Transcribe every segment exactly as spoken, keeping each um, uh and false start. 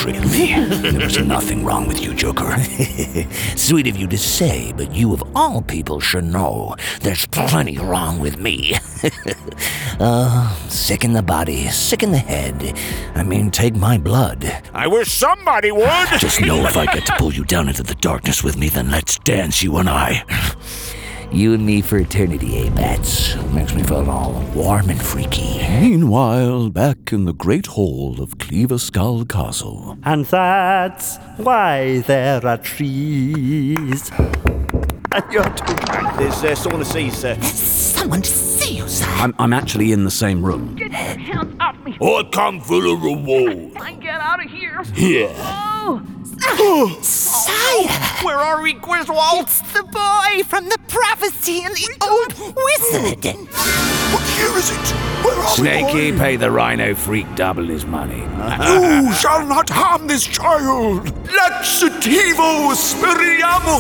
betrayed me. There was nothing wrong with you, Joker. Sweet of you to say, but you of all people should know there's plenty wrong with me. uh, sick in the body, sick in the head. I mean, take my blood. I wish somebody would! Just know if I get to pull you down into the darkness with me, then let's dance, you and I. You and me for eternity, eh, Bats? Makes me feel all warm and freaky. Meanwhile, back in the great hall of Cleaver Skull Castle. And that's why there are trees. You're too kind. There's uh, someone to see you, sir. Someone to see you, sir. I'm, I'm actually in the same room. Get your hands off me. I come for the reward. I get out of here. Yeah. Oh. Sire! Where are we, Griswold? It's the boy from the prophecy and the old wizard. What year is it? Where are Snakey, we? pay the rhino freak double his money. You shall not harm this child. Laxativo spiriamus.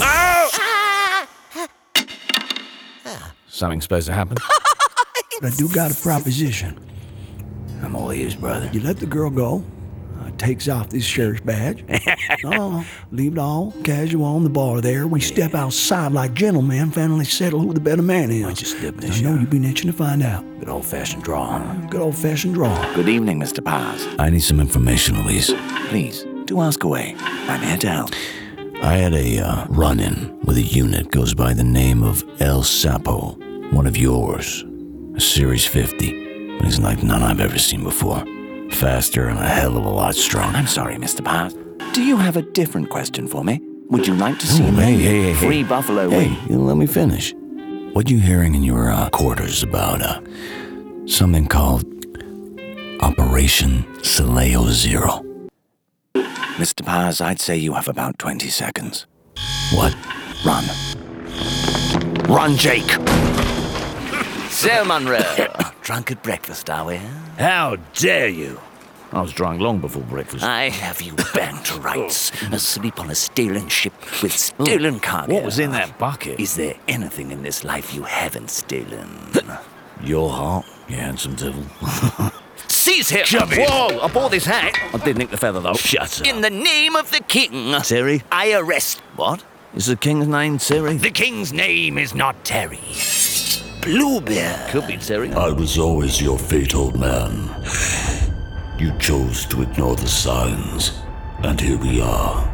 Something supposed to happen? I do got a proposition. I'm all ears, brother. You let the girl go, uh, takes off this sheriff's badge. Oh, leave it all casual on the bar there. We step outside like gentlemen, finally settle who the better man is. Why don't you slip this I know shot? you've been itching to find out. Good old-fashioned draw. Good old-fashioned draw. Good evening, Mister Paz. I need some information, Luis. Please, do ask away. I'm here to help. I had a uh, run-in with a unit goes by the name of El Sapo, one of yours. A Series fifty, but he's like none I've ever seen before. Faster and a hell of a lot stronger. I'm sorry, Mister Paz. Do you have a different question for me? Would you like to see Oh, me? hey, hey, hey, Free hey. Buffalo Hey, Wing? You let me finish. What you hearing in your uh, quarters about uh, something called Operation Sileo Zero? Mister Paz, I'd say you have about twenty seconds. What? Run. Run, Jake! So, Monroe, drunk at breakfast, are we? How dare you? I was drunk long before breakfast. I have you banged to rights, asleep on a stolen ship with stolen cargo. What was in that bucket? Is there anything in this life you haven't stolen? Your heart, you handsome devil. Seize him! Shove it. Whoa, aboard this hat! I did nick the feather, though. Shut up. In the name of the king, Terry? I arrest. What? Is the king's name Terry? The king's name is not Terry. Bluebeard. Could be Terry. I was always your fate, old man. You chose to ignore the signs, and here we are.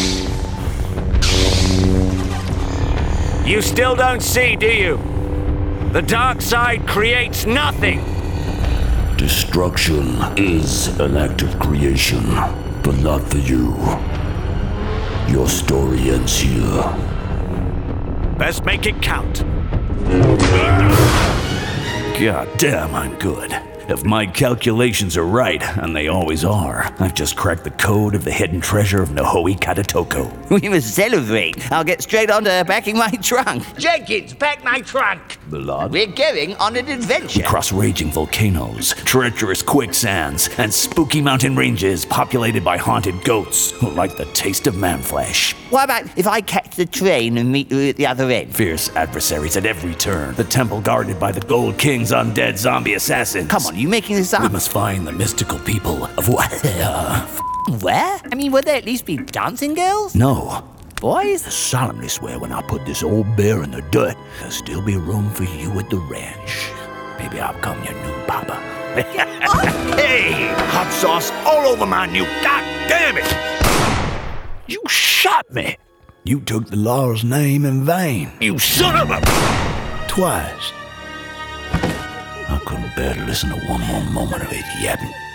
You still don't see, do you? The dark side creates nothing. Destruction is an act of creation, but not for you. Your story ends here. Best make it count. God damn, I'm good. If my calculations are right, and they always are, I've just cracked the code of the hidden treasure of Nohoi Katatoko. We must celebrate. I'll get straight on to packing my trunk. Jenkins, pack my trunk. Blood. We're going on an adventure. We cross raging volcanoes, treacherous quicksands, and spooky mountain ranges populated by haunted goats who like the taste of man flesh. What about if I catch the train and meet you at the other end? Fierce adversaries at every turn. The temple guarded by the Gold King's undead zombie assassins. Come on, are you making this up? We must find the mystical people of what? Where? I mean, would there at least be dancing girls? No. Boys? I solemnly swear when I put this old bear in the dirt, there'll still be room for you at the ranch. Maybe I'll become your new papa. Hey, hot sauce all over my new. God damn it! You shot me. You took the Lord's name in vain. You son of a. Twice. I couldn't bear to listen to one more moment of it yapping.